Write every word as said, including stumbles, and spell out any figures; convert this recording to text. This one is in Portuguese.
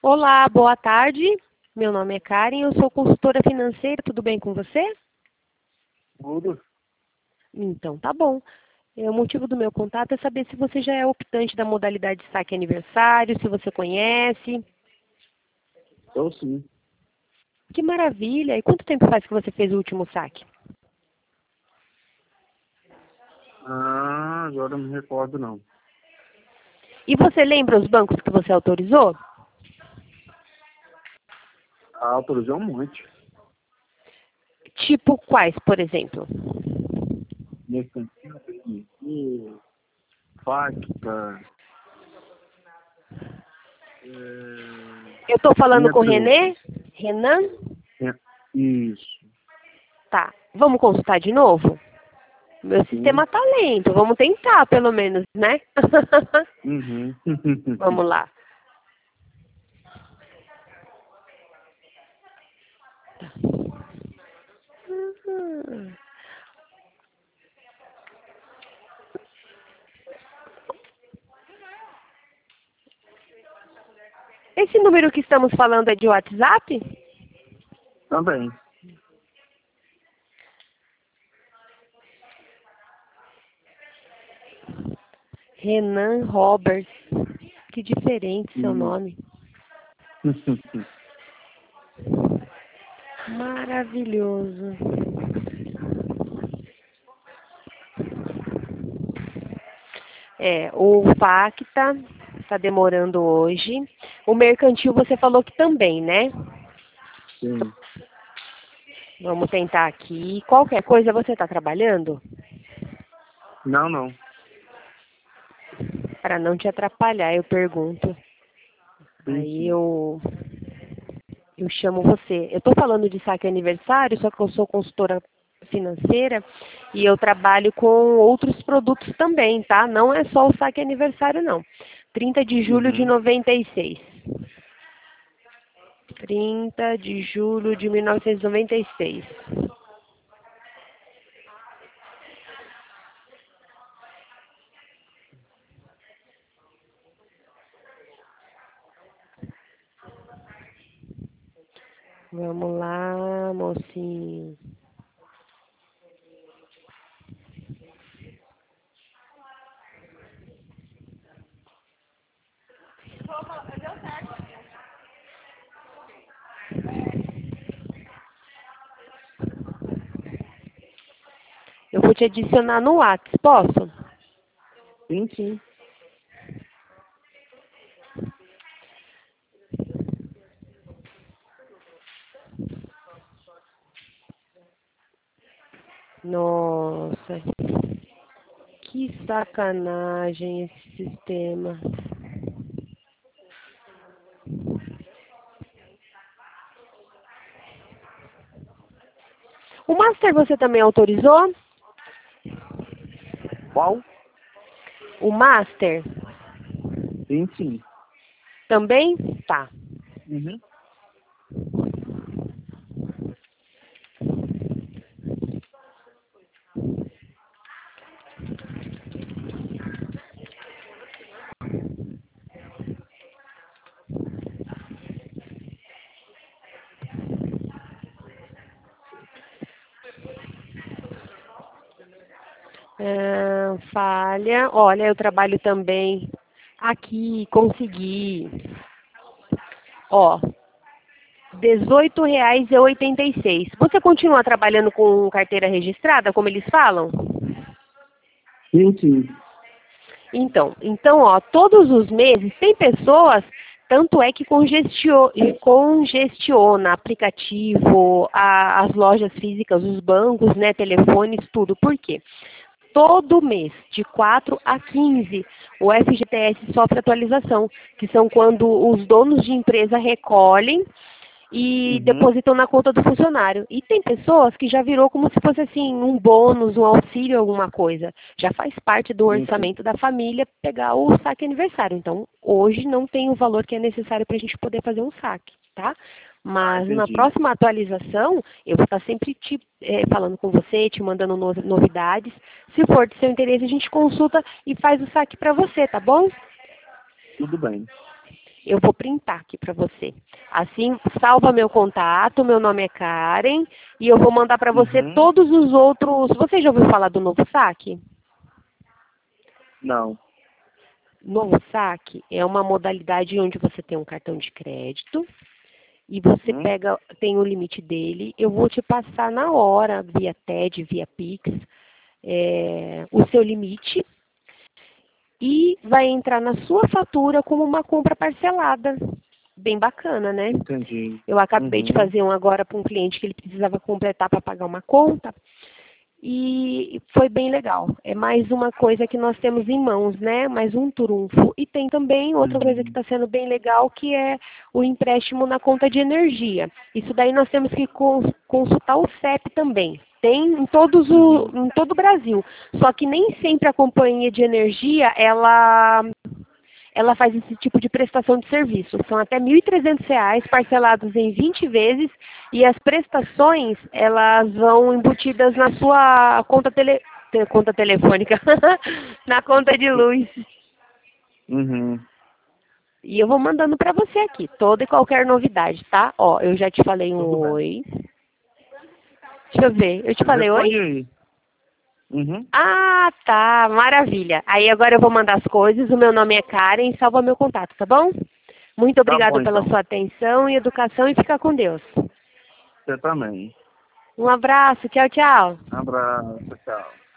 Olá, boa tarde. Meu nome é Karen, eu sou consultora financeira. Tudo bem com você? Tudo. Então, tá bom. É, o motivo do meu contato é saber se você já é optante da modalidade saque aniversário, se você conhece. Eu sim. Que maravilha! E quanto tempo faz que você fez o último saque? Ah, agora eu não me recordo não. E você lembra os bancos que você autorizou? Ah, autorizou um monte. Tipo quais, por exemplo? Mercantil, B N C, Facta, é, Eu estou falando com o entre Renê? outros. Renan? É, isso. Tá. Vamos consultar de novo? Meu Sim. sistema tá lento. Vamos tentar, pelo menos, né? Uhum. Vamos lá. Uhum. Esse número que estamos falando é de WhatsApp? Também. Renan Roberts. Que diferente seu Isso. nome. Maravilhoso. É, o Facta está demorando hoje. O mercantil você falou que também, né? Sim. Vamos tentar aqui. Qualquer coisa você está trabalhando? Não, não. Para não te atrapalhar, eu pergunto. Sim, Aí sim. eu, eu chamo você. Eu estou falando de saque aniversário, só que eu sou consultora financeira e eu trabalho com outros produtos também, tá? Não é só o saque aniversário, não. trinta de julho de Uhum. noventa e seis. trinta de julho de mil novecentos e noventa e seis. Vamos lá, mocinho. Eu vou te adicionar no WhatsApp, posso? Sim, sim. Nossa, que sacanagem esse sistema. O Master você também autorizou? Qual? O Master Sim, sim. também? Tá. Uhum. Ah, falha. Olha, eu trabalho também aqui, consegui. Ó, dezoito reais e oitenta e seis. Você continua trabalhando com carteira registrada, como eles falam? Sim, sim. Então, então, ó, todos os meses tem pessoas, tanto é que congestio, congestiona aplicativo, a- as lojas físicas, os bancos, né, telefones, tudo. Por quê? Todo mês, de quatro a quinze, o F G T S sofre atualização, que são quando os donos de empresa recolhem e Uhum. depositam na conta do funcionário. E tem pessoas que já virou como se fosse assim, um bônus, um auxílio, alguma coisa. Já faz parte do Sim, sim. orçamento da família pegar o saque aniversário. Então, hoje não tem o valor que é necessário para a gente poder fazer um saque, tá? Ah, Mas na entendi. próxima atualização, eu vou estar sempre te, eh, falando com você, te mandando no- novidades. Se for de seu interesse, a gente consulta e faz o saque para você, tá bom? Tudo bem. Eu vou printar aqui para você. Assim, salva meu contato, meu nome é Karen, e eu vou mandar para você Uhum. todos os outros... Você já ouviu falar do Novo Saque? Não. Novo Saque é uma modalidade onde você tem um cartão de crédito e você Uhum. pega, tem o limite dele. Eu vou te passar na hora, via T E D, via Pix, é, o seu limite e vai entrar na sua fatura como uma compra parcelada. Bem bacana, né? Entendi. Eu acabei de Uhum. fazer um agora para um cliente que ele precisava completar para pagar uma conta. E foi bem legal. É mais uma coisa que nós temos em mãos, né? Mais um trunfo. E tem também outra coisa que Uhum. está sendo bem legal, que é o empréstimo na conta de energia. Isso daí nós temos que cons- consultar o C E P também. Tem em, todos o, Uhum. em todo o Brasil. Só que nem sempre a companhia de energia, ela ela faz esse tipo de prestação de serviço. São até mil e trezentos reais parcelados em vinte vezes e as prestações, elas vão embutidas na sua conta, tele, te- conta telefônica, na conta de luz. Uhum. E eu vou mandando para você aqui, toda e qualquer novidade, tá? Ó, eu já te falei um Tudo bem. oi. Deixa eu ver, eu te falei oi? Responde aí. Uhum. Ah, tá, maravilha. Aí agora eu vou mandar as coisas, o meu nome é Karen, salva meu contato, tá bom? Muito Tá bom, obrigada pela então. sua atenção e educação e fica com Deus. Você também. Um abraço, tchau, tchau. Abraço, tchau.